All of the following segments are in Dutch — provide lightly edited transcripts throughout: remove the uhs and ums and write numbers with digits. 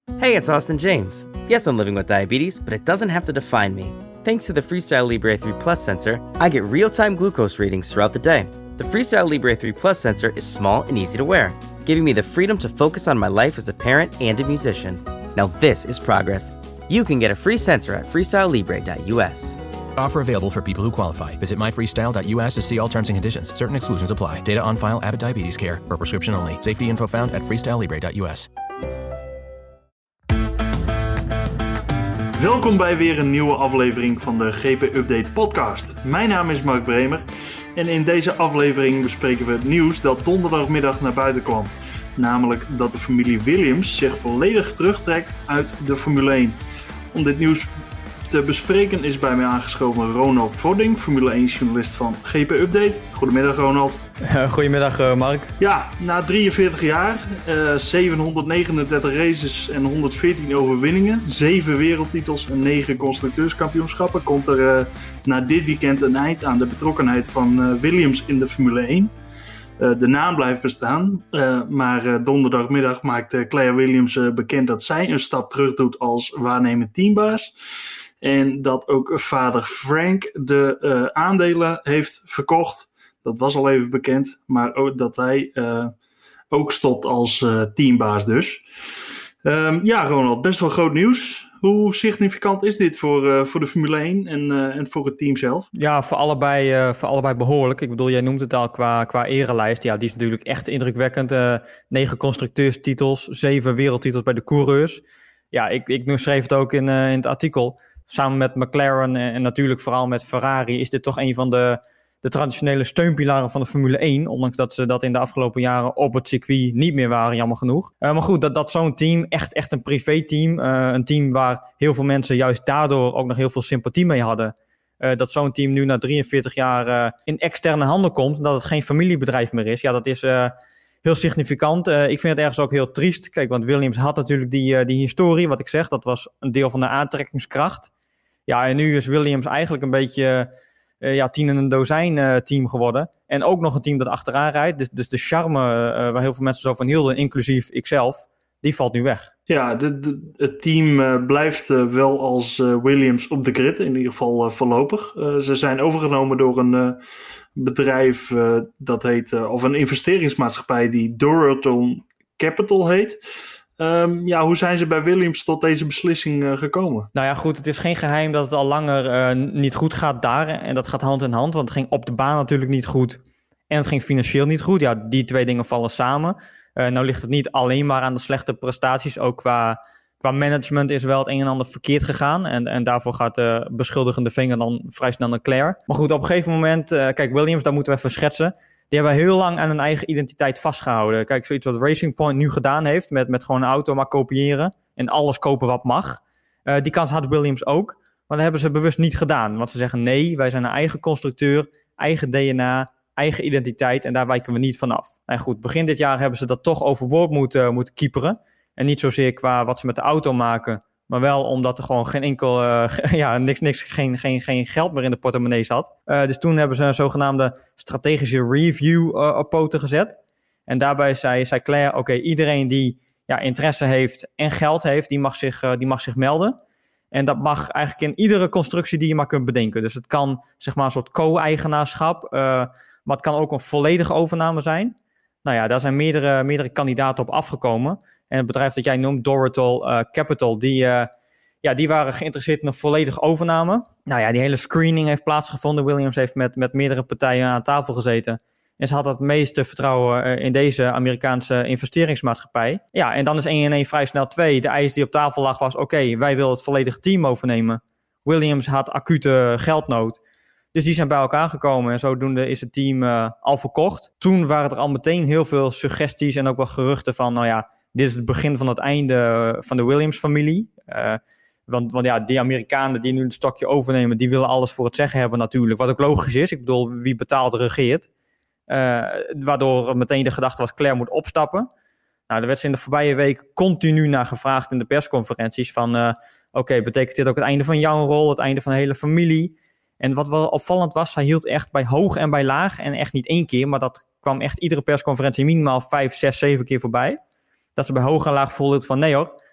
Hey, it's Austin James. Yes, I'm living with diabetes, but it doesn't have to define me. Thanks to the Freestyle Libre 3 Plus sensor, I get real-time glucose readings throughout the day. The Freestyle Libre 3 Plus sensor is small and easy to wear, giving me the freedom to focus on my life as a parent and a musician. Now this is progress. You can get a free sensor at freestylelibre.us. Offer available for people who qualify. Visit myfreestyle.us to see all terms and conditions. Certain exclusions apply. Data on file. Abbott Diabetes Care. Per prescription only. Safety info found at freestylelibre.us. Welkom bij weer een nieuwe aflevering van de GP Update podcast. Mijn naam is Mark Bremer en in deze aflevering bespreken we het nieuws dat donderdagmiddag naar buiten kwam. Namelijk dat de familie Williams zich volledig terugtrekt uit de Formule 1. Om dit nieuws te bespreken is bij mij aangeschoven Ronald Vodding, Formule 1 journalist van GP Update. Goedemiddag Ronald. Goedemiddag Mark. Ja, na 43 jaar, 739 races en 114 overwinningen, 7 wereldtitels en 9 constructeurskampioenschappen komt er na dit weekend een eind aan de betrokkenheid van Williams in de Formule 1. De naam blijft bestaan, maar donderdagmiddag maakt Claire Williams bekend dat zij een stap terug doet als waarnemend teambaas. En dat ook vader Frank de aandelen heeft verkocht. Dat was al even bekend, maar ook dat hij ook stopt als teambaas dus. Ja Ronald, best wel groot nieuws. Hoe significant is dit voor de Formule 1 en voor het team zelf? Ja, voor allebei behoorlijk. Ik bedoel, jij noemt het al qua erelijst. Ja, die is natuurlijk echt indrukwekkend. 9 constructeurstitels, 7 wereldtitels bij de coureurs. Ja, ik schreef het ook in het artikel. Samen met McLaren en natuurlijk vooral met Ferrari is dit toch een van de traditionele steunpilaren van de Formule 1. Ondanks dat ze dat in de afgelopen jaren op het circuit niet meer waren, jammer genoeg. Maar goed, dat zo'n team, echt een privéteam. Een team waar heel veel mensen juist daardoor ook nog heel veel sympathie mee hadden. Dat zo'n team nu na 43 jaar in externe handen komt. Dat het geen familiebedrijf meer is. Ja, dat is heel significant. Ik vind het ergens ook heel triest. Kijk, want Williams had natuurlijk die historie, wat ik zeg. Dat was een deel van de aantrekkingskracht. Ja, en nu is Williams eigenlijk een beetje 10 in een dozijn team geworden. En ook nog een team dat achteraan rijdt. Dus de charme waar heel veel mensen zo van hielden, inclusief ikzelf, die valt nu weg. Ja, het team blijft wel als Williams op de grid, in ieder geval voorlopig. Ze zijn overgenomen door een bedrijf dat heet, of een investeringsmaatschappij die Dorilton Capital heet. Hoe zijn ze bij Williams tot deze beslissing gekomen? Nou ja, goed, het is geen geheim dat het al langer niet goed gaat daar. En dat gaat hand in hand, want het ging op de baan natuurlijk niet goed. En het ging financieel niet goed. Ja, die twee dingen vallen samen. Nou ligt het niet alleen maar aan de slechte prestaties. Ook qua management is wel het een en ander verkeerd gegaan. En daarvoor gaat de beschuldigende vinger dan vrij snel naar Claire. Maar goed, op een gegeven moment, kijk, Williams, daar moeten we even schetsen. Die hebben heel lang aan hun eigen identiteit vastgehouden. Kijk, zoiets wat Racing Point nu gedaan heeft, met gewoon een auto maar kopiëren en alles kopen wat mag. Die kans had Williams ook, maar dat hebben ze bewust niet gedaan. Want ze zeggen nee, wij zijn een eigen constructeur, eigen DNA, eigen identiteit en daar wijken we niet vanaf. En goed, begin dit jaar hebben ze dat toch overboord moeten kieperen. En niet zozeer qua wat ze met de auto maken, maar wel omdat er gewoon geen enkel, geen geld meer in de portemonnee zat. Dus toen hebben ze een zogenaamde strategische review op poten gezet. En daarbij zei Claire, oké, iedereen die interesse heeft en geld heeft, die mag zich melden. En dat mag eigenlijk in iedere constructie die je maar kunt bedenken. Dus het kan zeg maar een soort co-eigenaarschap, maar het kan ook een volledige overname zijn. Nou ja, daar zijn meerdere kandidaten op afgekomen. En het bedrijf dat jij noemt, Dorilton Capital, die waren geïnteresseerd in een volledige overname. Nou ja, die hele screening heeft plaatsgevonden. Williams heeft met meerdere partijen aan tafel gezeten. En ze had het meeste vertrouwen in deze Amerikaanse investeringsmaatschappij. Ja, en dan is 1 en 1 vrij snel 2. De eis die op tafel lag was, oké, wij willen het volledige team overnemen. Williams had acute geldnood. Dus die zijn bij elkaar gekomen en zodoende is het team al verkocht. Toen waren er al meteen heel veel suggesties en ook wel geruchten van, nou ja, dit is het begin van het einde van de Williams-familie. Want ja, die Amerikanen die nu het stokje overnemen, die willen alles voor het zeggen hebben natuurlijk. Wat ook logisch is. Ik bedoel, wie betaalt, regeert. Waardoor meteen de gedachte was, Claire moet opstappen. Nou, daar werd ze in de voorbije week continu naar gevraagd in de persconferenties. Van, oké, betekent dit ook het einde van jouw rol, het einde van de hele familie? En wat wel opvallend was, hij hield echt bij hoog en bij laag. En echt niet 1 keer, maar dat kwam echt iedere persconferentie minimaal 5, 6, 7 keer voorbij. Dat ze bij hoog en laag volhield van, nee hoor,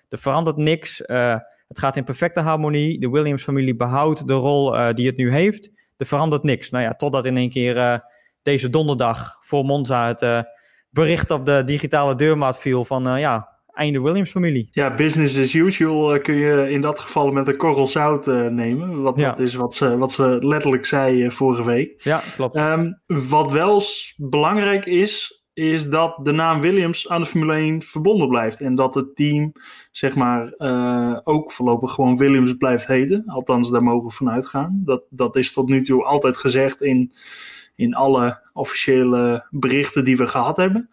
Er verandert niks. Het gaat in perfecte harmonie. De Williams-familie behoudt de rol die het nu heeft. Er verandert niks. Nou ja, totdat in één keer deze donderdag voor Monza het bericht op de digitale deurmaat viel van einde Williams-familie. Ja, business as usual kun je in dat geval met een korrel zout nemen. Dat is wat ze letterlijk zei vorige week. Ja, klopt. Wat wel belangrijk is dat de naam Williams aan de Formule 1 verbonden blijft. En dat het team, zeg maar, ook voorlopig gewoon Williams blijft heten. Althans, daar mogen we vanuit gaan. Dat is tot nu toe altijd gezegd in alle officiële berichten die we gehad hebben.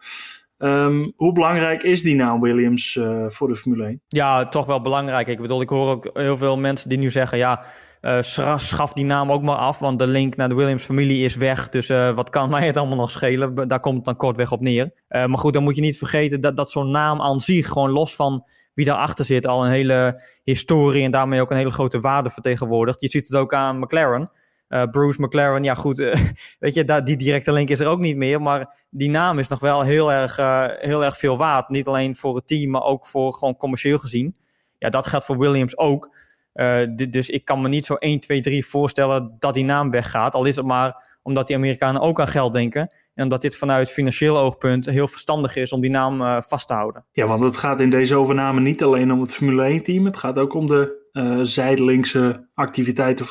Hoe belangrijk is die naam Williams voor de Formule 1? Ja, toch wel belangrijk. Ik bedoel, ik hoor ook heel veel mensen die nu zeggen, schaf die naam ook maar af, want de link naar de Williams-familie is weg. Dus wat kan mij het allemaal nog schelen? Daar komt het dan kortweg op neer. Maar goed, dan moet je niet vergeten dat zo'n naam aan zich, gewoon los van wie daarachter zit, al een hele historie en daarmee ook een hele grote waarde vertegenwoordigt. Je ziet het ook aan McLaren. Bruce McLaren, ja goed, weet je, die directe link is er ook niet meer, maar die naam is nog wel heel erg veel waard. Niet alleen voor het team, maar ook voor gewoon commercieel gezien. Ja, dat geldt voor Williams ook. Dus ik kan me niet zo 1, 2, 3 voorstellen dat die naam weggaat. Al is het maar omdat die Amerikanen ook aan geld denken. En omdat dit vanuit financieel oogpunt heel verstandig is om die naam vast te houden. Ja, want het gaat in deze overname niet alleen om het Formule 1 team. Het gaat ook om de zijdelingse activiteiten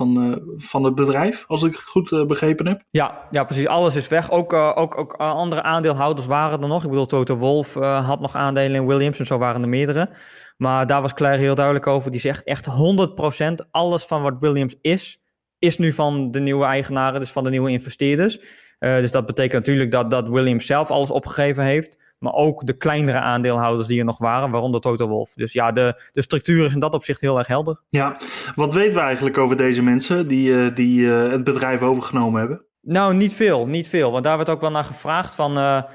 van het bedrijf, als ik het goed begrepen heb. Ja, precies. Alles is weg. Ook andere aandeelhouders waren er nog. Ik bedoel, Toto Wolff had nog aandelen in Williams en zo waren er meerdere. Maar daar was Claire heel duidelijk over. Die zegt echt 100% alles van wat Williams is nu van de nieuwe eigenaren, dus van de nieuwe investeerders. Dus dat betekent natuurlijk dat Williams zelf alles opgegeven heeft. Maar ook de kleinere aandeelhouders die er nog waren, waaronder Toto Wolff. Dus ja, de structuur is in dat opzicht heel erg helder. Ja, wat weten we eigenlijk over deze mensen die het bedrijf overgenomen hebben? Nou, niet veel. Want daar werd ook wel naar gevraagd van...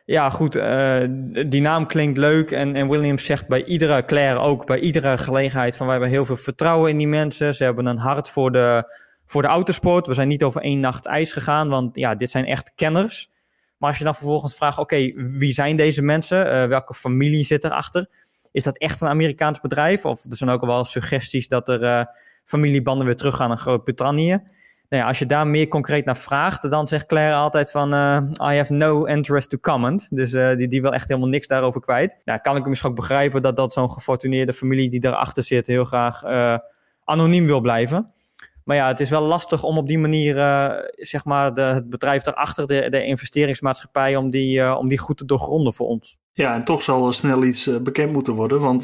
die naam klinkt leuk en Williams zegt bij iedere, Claire ook, bij iedere gelegenheid van wij hebben heel veel vertrouwen in die mensen. Ze hebben een hart voor de autosport. We zijn niet over 1 nacht ijs gegaan, want ja, dit zijn echt kenners. Maar als je dan vervolgens vraagt, oké, wie zijn deze mensen? Welke familie zit erachter? Is dat echt een Amerikaans bedrijf? Of er zijn ook al wel suggesties dat er familiebanden weer teruggaan naar Groot-Brittannië. Nou ja, als je daar meer concreet naar vraagt, dan zegt Claire altijd van I have no interest to comment. Dus die wil echt helemaal niks daarover kwijt. Nou, kan ik misschien ook begrijpen dat zo'n gefortuneerde familie die daarachter zit heel graag anoniem wil blijven. Maar ja, het is wel lastig om op die manier, het bedrijf daarachter, de investeringsmaatschappij, om die goed te doorgronden voor ons. Ja, en toch zal er snel iets bekend moeten worden, want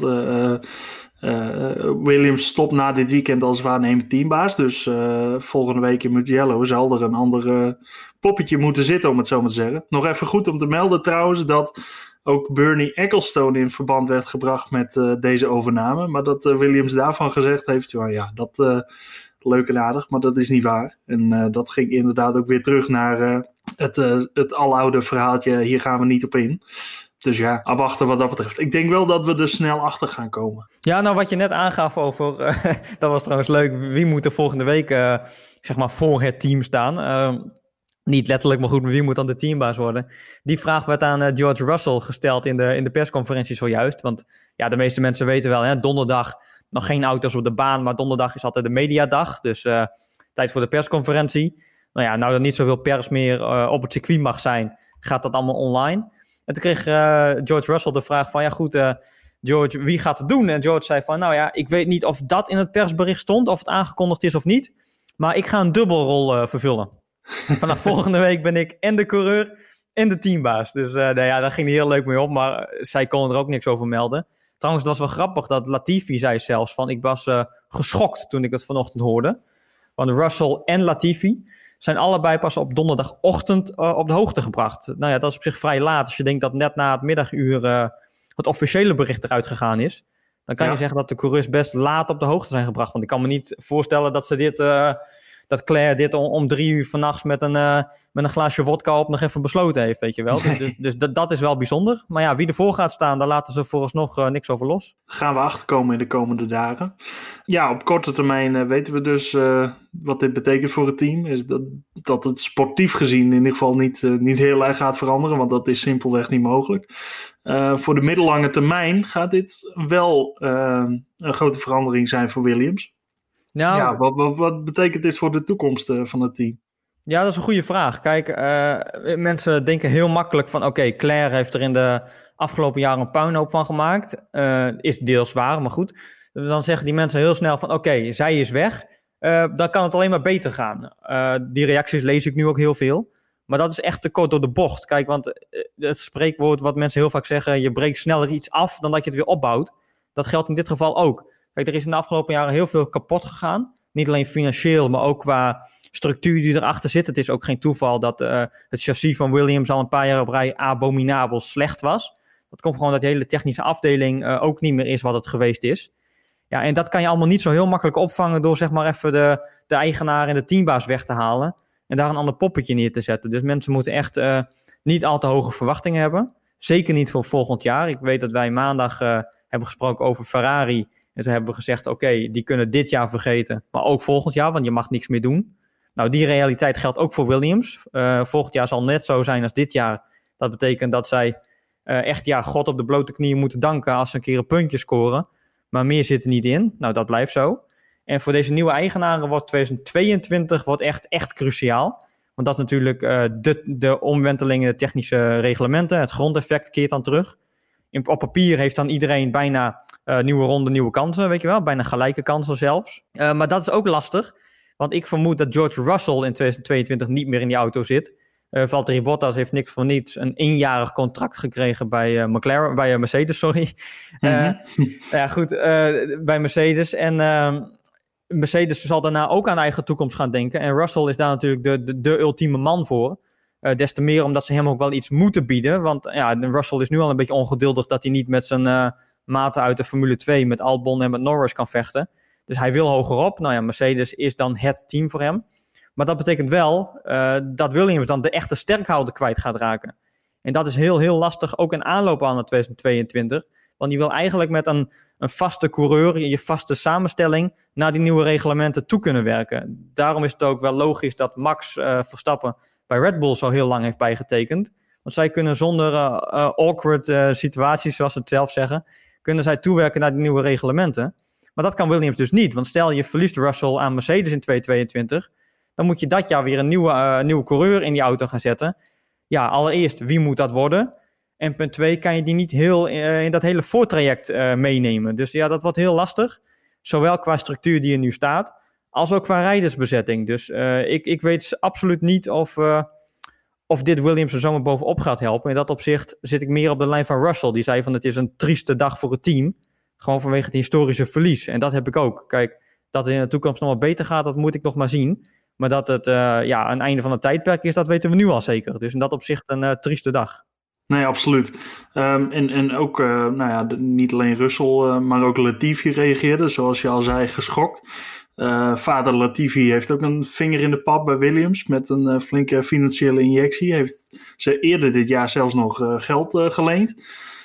Williams stopt na dit weekend als waarnemend teambaas. Dus volgende week in Mugello zal er een ander poppetje moeten zitten, om het zo maar te zeggen. Nog even goed om te melden trouwens dat ook Bernie Ecclestone in verband werd gebracht met deze overname. Maar dat Williams daarvan gezegd heeft, leuk en aardig, maar dat is niet waar. En dat ging inderdaad ook weer terug naar het aloude verhaaltje, hier gaan we niet op in. Dus ja, afwachten wat dat betreft. Ik denk wel dat we er snel achter gaan komen. Ja, nou wat je net aangaf over, dat was trouwens leuk, wie moet er volgende week voor het team staan? Niet letterlijk, maar goed, wie moet dan de teambaas worden? Die vraag werd aan George Russell gesteld in de persconferentie zojuist. Want ja, de meeste mensen weten wel, hè, donderdag nog geen auto's op de baan, maar donderdag is altijd de mediadag. Dus tijd voor de persconferentie. Nou er niet zoveel pers meer op het circuit mag zijn, gaat dat allemaal online. En toen kreeg George Russell de vraag van, George, wie gaat het doen? En George zei van, ik weet niet of dat in het persbericht stond, of het aangekondigd is of niet. Maar ik ga een dubbelrol vervullen. Vanaf volgende week ben ik en de coureur en de teambaas. Dus daar ging hij heel leuk mee op, maar zij kon er ook niks over melden. Trouwens, het was wel grappig dat Latifi zei zelfs van, ik was geschokt toen ik het vanochtend hoorde. Want Russell en Latifi zijn allebei pas op donderdagochtend op de hoogte gebracht. Nou ja, dat is op zich vrij laat. Als je denkt dat net na het middaguur het officiële bericht eruit gegaan is, dan kan je zeggen dat de coureurs best laat op de hoogte zijn gebracht. Want ik kan me niet voorstellen dat ze dat Claire dit om 3 uur 's nachts met een glaasje vodka op nog even besloten heeft, weet je wel. Dus dat is wel bijzonder. Maar ja, wie ervoor gaat staan, daar laten ze vooralsnog niks over los. Gaan we achterkomen in de komende dagen. Ja, op korte termijn weten we dus wat dit betekent voor het team. Is dat het sportief gezien in ieder geval niet heel erg gaat veranderen, want dat is simpelweg niet mogelijk. Voor de middellange termijn gaat dit wel een grote verandering zijn voor Williams. Nou, wat betekent dit voor de toekomst van het team? Ja, dat is een goede vraag. Kijk, mensen denken heel makkelijk van... Oké, Claire heeft er in de afgelopen jaren een puinhoop van gemaakt. Is deels waar, maar goed. Dan zeggen die mensen heel snel van... Oké, zij is weg. Dan kan het alleen maar beter gaan. Die reacties lees ik nu ook heel veel. Maar dat is echt te kort door de bocht. Kijk, want het spreekwoord wat mensen heel vaak zeggen... Je breekt sneller iets af dan dat je het weer opbouwt. Dat geldt in dit geval ook. Kijk, er is in de afgelopen jaren heel veel kapot gegaan. Niet alleen financieel, maar ook qua... structuur die erachter zit. Het is ook geen toeval dat het chassis van Williams al een paar jaar op rij abominabel slecht was. Dat komt gewoon dat de hele technische afdeling ook niet meer is wat het geweest is. Ja, en dat kan je allemaal niet zo heel makkelijk opvangen door zeg maar even de eigenaar en de teambaas weg te halen en daar een ander poppetje neer te zetten. Dus mensen moeten echt niet al te hoge verwachtingen hebben. Zeker niet voor volgend jaar. Ik weet dat wij maandag hebben gesproken over Ferrari. En toen hebben we gezegd, oké, die kunnen dit jaar vergeten, maar ook volgend jaar, want je mag niks meer doen. Nou, die realiteit geldt ook voor Williams. Volgend jaar zal net zo zijn als dit jaar. Dat betekent dat zij echt God op de blote knieën moeten danken als ze een keer een puntje scoren. Maar meer zit er niet in. Nou, dat blijft zo. En voor deze nieuwe eigenaren wordt 2022 echt cruciaal. Want dat is natuurlijk de omwentelingen, de technische reglementen. Het grondeffect keert dan terug. Op papier heeft dan iedereen bijna nieuwe ronde, nieuwe kansen, weet je wel. Bijna gelijke kansen zelfs. Maar dat is ook lastig. Want ik vermoed dat George Russell in 2022 niet meer in die auto zit. Valtteri Bottas heeft niks voor niets een eenjarig contract gekregen bij Mercedes, sorry. Ja, goed, bij Mercedes. En Mercedes zal daarna ook aan eigen toekomst gaan denken. En Russell is daar natuurlijk de ultieme man voor. Des te meer omdat ze hem ook wel iets moeten bieden. Want ja, Russell is nu al een beetje ongeduldig dat hij niet met zijn maten uit de Formule 2 met Albon en met Norris kan vechten. Dus hij wil hogerop. Nou ja, Mercedes is dan het team voor hem. Maar dat betekent wel dat Williams dan de echte sterkhouder kwijt gaat raken. En dat is heel lastig, ook in aanloop aan 2022. Want je wil eigenlijk met een vaste coureur, je vaste samenstelling, naar die nieuwe reglementen toe kunnen werken. Daarom is het ook wel logisch dat Max Verstappen bij Red Bull zo heel lang heeft bijgetekend. Want zij kunnen zonder awkward situaties, zoals ze het zelf zeggen, kunnen zij toewerken naar die nieuwe reglementen. Maar dat kan Williams dus niet. Want stel je verliest Russell aan Mercedes in 2022... dan moet je dat jaar weer een nieuwe coureur in die auto gaan zetten. Ja, allereerst, wie moet dat worden? En punt 2, kan je die niet heel in dat hele voortraject meenemen. Dus ja, dat wordt heel lastig. Zowel qua structuur die er nu staat, als ook qua rijdersbezetting. Dus ik weet absoluut niet of dit Williams er zomaar bovenop gaat helpen. In dat opzicht zit ik meer op de lijn van Russell. Die zei van het is een trieste dag voor het team. Gewoon vanwege het historische verlies. En dat heb ik ook. Kijk, dat het in de toekomst nog wat beter gaat, dat moet ik nog maar zien. Maar dat het een einde van het tijdperk is, dat weten we nu al zeker. Dus in dat opzicht een trieste dag. Nee, absoluut. En ook, niet alleen Russell, maar ook Latifi reageerde, zoals je al zei, geschokt. Vader Latifi heeft ook een vinger in de pap bij Williams met een flinke financiële injectie. Heeft ze eerder dit jaar zelfs nog geld geleend.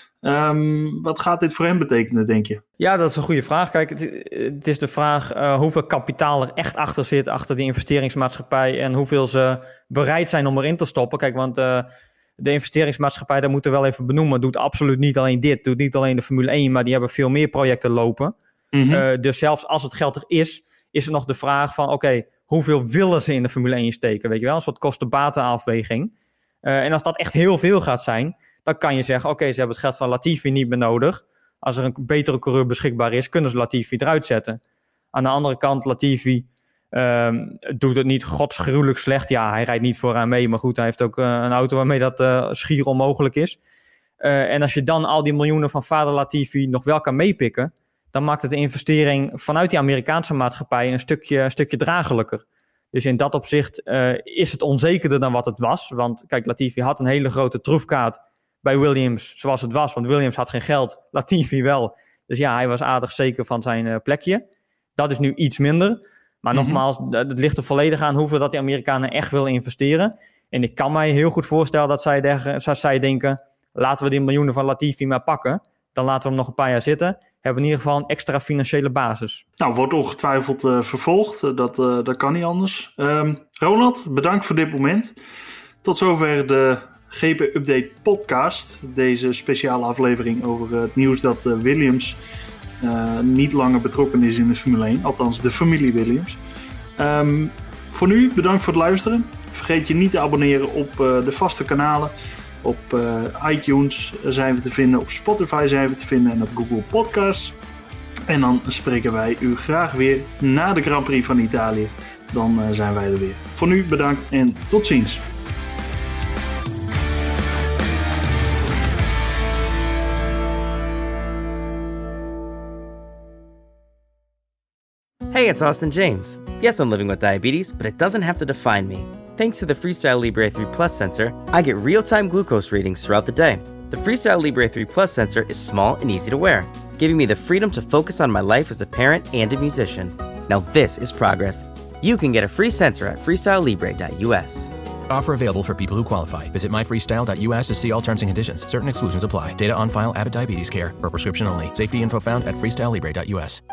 Wat gaat dit voor hem betekenen, denk je? Ja, dat is een goede vraag. Kijk, het is de vraag hoeveel kapitaal er echt achter zit, achter die investeringsmaatschappij en hoeveel ze bereid zijn om erin te stoppen. Kijk, want de investeringsmaatschappij, dat moeten we wel even benoemen, doet absoluut niet alleen dit, doet niet alleen de Formule 1, maar die hebben veel meer projecten lopen. Mm-hmm. Dus zelfs als het geld er is er nog de vraag van, oké, hoeveel willen ze in de Formule 1 steken, weet je wel? Een soort kosten-batenafweging. En als dat echt heel veel gaat zijn, dan kan je zeggen, oké, ze hebben het geld van Latifi niet meer nodig. Als er een betere coureur beschikbaar is, kunnen ze Latifi eruit zetten. Aan de andere kant, Latifi doet het niet godsgruwelijk slecht. Ja, hij rijdt niet vooraan mee, maar goed, hij heeft ook een auto waarmee dat schier onmogelijk is. En als je dan al die miljoenen van vader Latifi nog wel kan meepikken, dan maakt het de investering vanuit die Amerikaanse maatschappij een stukje dragelijker. Dus in dat opzicht is het onzekerder dan wat het was. Want kijk, Latifi had een hele grote troefkaart bij Williams zoals het was. Want Williams had geen geld, Latifi wel. Dus ja, hij was aardig zeker van zijn plekje. Dat is nu iets minder. Maar nogmaals, het ligt er volledig aan hoeveel dat die Amerikanen echt willen investeren. En ik kan mij heel goed voorstellen dat zij denken, laten we die miljoenen van Latifi maar pakken. Dan laten we hem nog een paar jaar zitten. Hebben we in ieder geval een extra financiële basis. Nou, wordt ongetwijfeld vervolgd. Dat kan niet anders. Ronald, bedankt voor dit moment. Tot zover de GP Update podcast. Deze speciale aflevering over het nieuws dat Williams niet langer betrokken is in de Formule 1. Althans, de familie Williams. Voor nu, bedankt voor het luisteren. Vergeet je niet te abonneren op de vaste kanalen. Op iTunes zijn we te vinden, op Spotify zijn we te vinden en op Google Podcasts. En dan spreken wij u graag weer na de Grand Prix van Italië. Dan zijn wij er weer. Voor nu bedankt en tot ziens. Hey, it's Austin James. Yes, I'm living with diabetes, but it doesn't have to define me. Thanks to the Freestyle Libre 3 Plus sensor, I get real-time glucose readings throughout the day. The Freestyle Libre 3 Plus sensor is small and easy to wear, giving me the freedom to focus on my life as a parent and a musician. Now this is progress. You can get a free sensor at freestylelibre.us. Offer available for people who qualify. Visit myfreestyle.us to see all terms and conditions. Certain exclusions apply. Data on file, Abbott Diabetes Care, per prescription only. Safety info found at freestylelibre.us.